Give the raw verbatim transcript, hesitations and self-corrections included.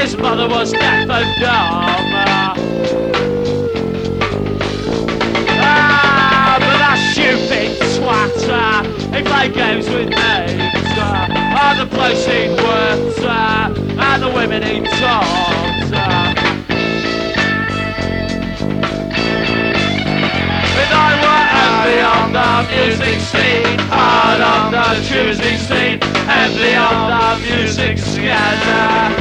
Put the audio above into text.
his mother was deaf and dumb. Ah, but that stupid twat, uh, he played games with names. Uh, and the place he worked, uh, and the women he taught. Uh, if I were envy on the music scene, hard on the choosing scene, envy on the music scanner.